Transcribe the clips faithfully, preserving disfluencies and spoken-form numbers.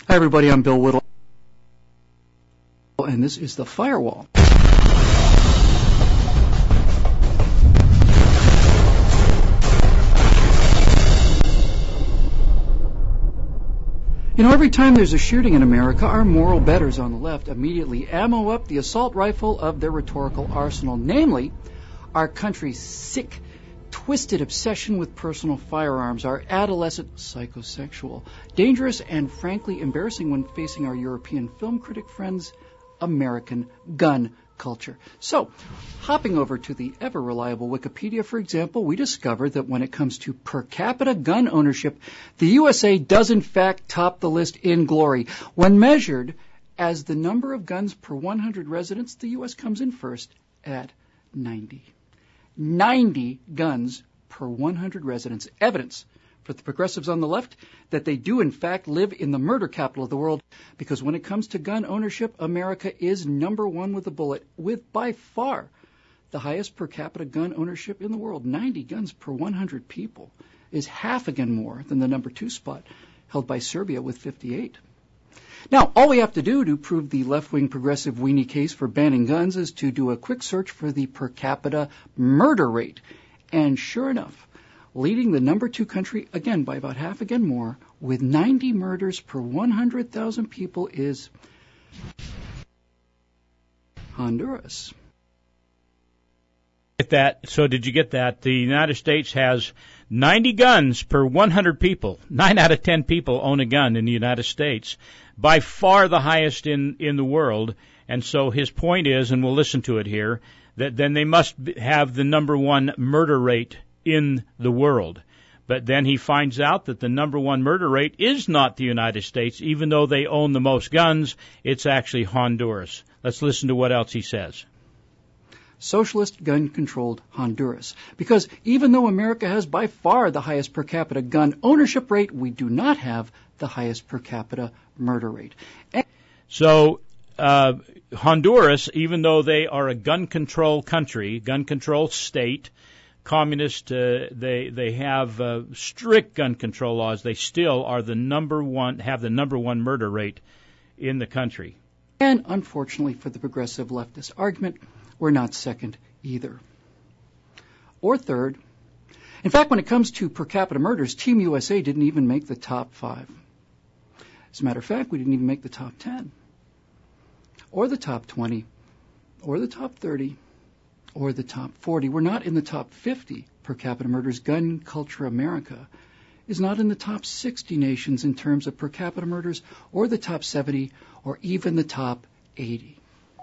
Hi, everybody. I'm Bill Whittle, and this is The Firewall. You know, every time there's a shooting in America, our moral betters on the left immediately ammo up the assault rifle of their rhetorical arsenal, namely our country's sick, twisted obsession with personal firearms, our adolescent psychosexual, dangerous and frankly embarrassing when facing our European film critic friends, American gun culture. So, hopping over to the ever-reliable Wikipedia, for example, we discover that when it comes to per capita gun ownership, the U S A does in fact top the list in glory. When measured as the number of guns per one hundred residents, the U S comes in first at ninety. ninety guns per one hundred residents. Evidence for the progressives on the left that they do in fact live in the murder capital of the world, because when it comes to gun ownership, America is number one with a bullet, with by far the highest per capita gun ownership in the world. ninety guns per one hundred people is half again more than the number two spot held by Serbia with fifty-eight. Now, all we have to do to prove the left-wing progressive weenie case for banning guns is to do a quick search for the per capita murder rate. And sure enough, leading the number two country, again by about half again more, with ninety murders per one hundred thousand people is Honduras. Get that? So did you get that? The United States has ninety guns per one hundred people. Nine out of ten people own a gun in the United States. By far the highest in, in the world. And so his point is, and we'll listen to it here, that then they must have the number one murder rate in the world. But then he finds out that the number one murder rate is not the United States. Even though they own the most guns, it's actually Honduras. Let's listen to what else he says. Socialist gun-controlled Honduras. Because even though America has by far the highest per capita gun ownership rate, we do not have the highest per capita murder rate. And so uh, Honduras, even though they are a gun control country, gun control state, communist, uh, they they have uh, strict gun control laws, they still are the number one, have the number one murder rate in the country. And unfortunately for the progressive leftist argument, we're not second either. Or third. In fact, when it comes to per capita murders, Team U S A didn't even make the top five. As a matter of fact, we didn't even make the top ten, or the top twenty, or the top thirty, or the top forty. We're not in the top fifty per capita murders. Gun Culture America is not in the top sixty nations in terms of per capita murders, or the top seventy, or even the top eighty,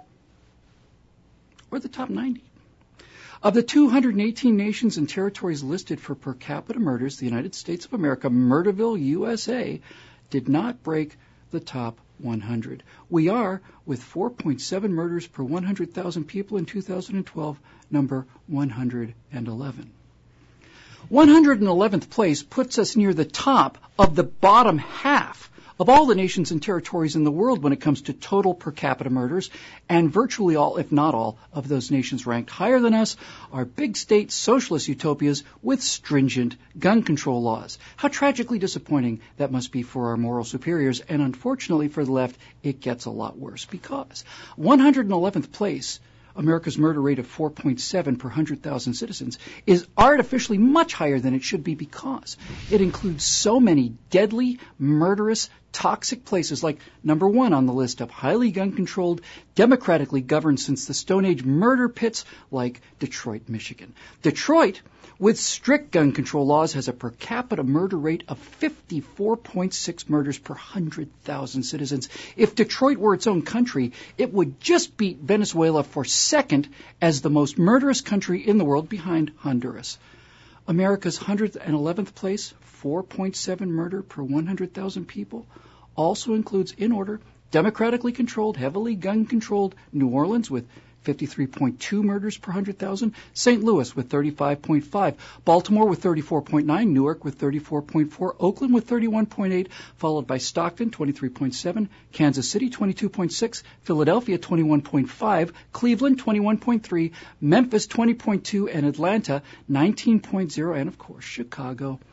or the top ninety. Of the two hundred eighteen nations and territories listed for per capita murders, the United States of America, Murderville, U S A, did not break the top one hundred. We are, with four point seven murders per one hundred thousand people in two thousand twelve, number one hundred eleven. one hundred eleventh place puts us near the top of the bottom half of all the nations and territories in the world when it comes to total per capita murders, and virtually all, if not all, of those nations ranked higher than us are big state socialist utopias with stringent gun control laws. How tragically disappointing that must be for our moral superiors, and unfortunately for the left, it gets a lot worse, because one hundred eleventh place, America's murder rate of four point seven per one hundred thousand citizens, is artificially much higher than it should be, because it includes so many deadly, murderous, toxic places, like number one on the list of highly gun-controlled, democratically governed since the Stone Age murder pits, like Detroit, Michigan. Detroit, with strict gun control laws, has a per capita murder rate of fifty-four point six murders per one hundred thousand citizens. If Detroit were its own country, it would just beat Venezuela for second as the most murderous country in the world, behind Honduras. America's one hundred eleventh place, four point seven murder per one hundred thousand people, also includes, in order, democratically controlled, heavily gun-controlled New Orleans with fifty-three point two murders per one hundred thousand, Saint Louis with thirty-five point five, Baltimore with thirty-four point nine, Newark with thirty-four point four, Oakland with thirty-one point eight, followed by Stockton, twenty-three point seven, Kansas City, twenty-two point six, Philadelphia, twenty-one point five, Cleveland, twenty-one point three, Memphis, twenty point two, and Atlanta, nineteen point zero, and, of course, Chicago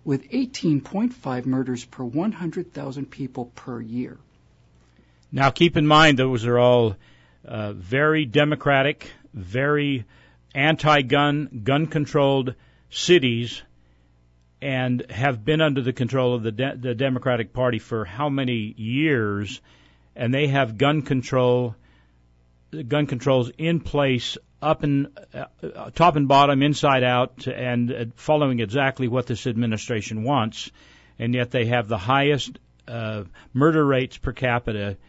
with eighteen point five murders per one hundred thousand people per year. Now, keep in mind, those are all uh, very democratic, very anti-gun, gun-controlled cities, and have been under the control of the, de- the Democratic Party for how many years, and they have gun control, gun controls in place up and uh, top and bottom, inside out, and uh, following exactly what this administration wants, and yet they have the highest uh, murder rates per capita,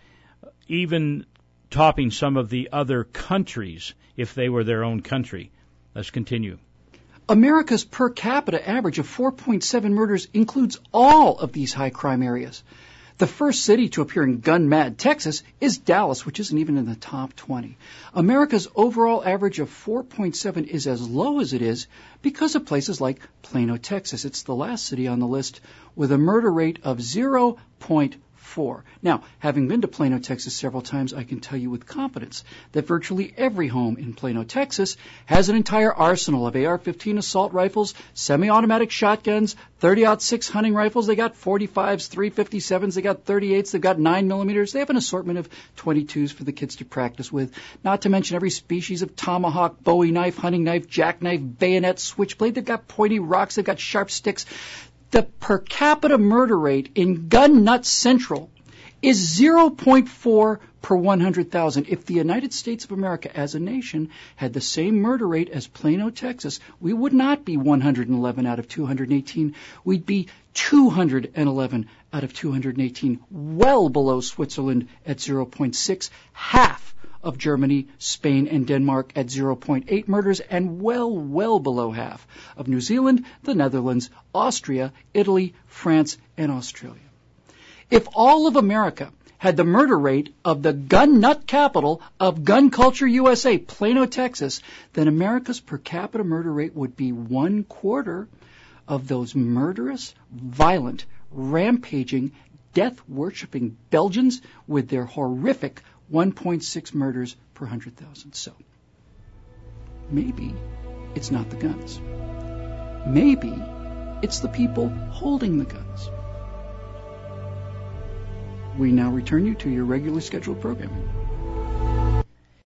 even topping some of the other countries if they were their own country. Let's continue. America's per capita average of four point seven murders includes all of these high crime areas. The first city to appear in gun-mad Texas is Dallas, which isn't even in the top twenty. America's overall average of four point seven is as low as it is because of places like Plano, Texas. It's the last city on the list with a murder rate of zero point four. Now, having been to Plano, Texas several times, I can tell you with confidence that virtually every home in Plano, Texas has an entire arsenal of A R fifteen assault rifles, semi-automatic shotguns, thirty aught six hunting rifles. They got forty-fives, three fifty-sevens, they got thirty-eights, they've got nine millimeters. They have an assortment of twenty-twos for the kids to practice with, not to mention every species of tomahawk, bowie knife, hunting knife, jackknife, bayonet, switchblade. They've got pointy rocks, they've got sharp sticks. The per capita murder rate in Gun Nut Central is zero point four per one hundred thousand. If the United States of America as a nation had the same murder rate as Plano, Texas, we would not be one hundred eleven out of two hundred eighteen. We'd be two hundred eleven out of two hundred eighteen, well below Switzerland at zero point six, half of Germany, Spain, and Denmark at zero point eight murders, and well, well below half of New Zealand, the Netherlands, Austria, Italy, France, and Australia. If all of America had the murder rate of the gun nut capital of gun culture U S A, Plano, Texas, then America's per capita murder rate would be one quarter of those murderous, violent, rampaging, death-worshipping Belgians with their horrific one point six murders per one hundred thousand. So, maybe it's not the guns. Maybe it's the people holding the guns. We now return you to your regularly scheduled programming.